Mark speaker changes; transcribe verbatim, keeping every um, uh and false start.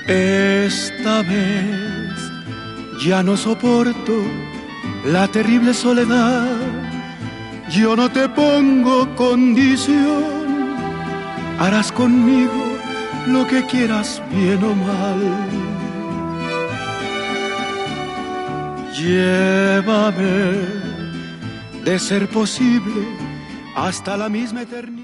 Speaker 1: Esta vez ya no soporto la terrible soledad. Yo no te pongo condición, harás conmigo lo que quieras, bien o mal. Llévame, de ser posible, hasta la misma eternidad.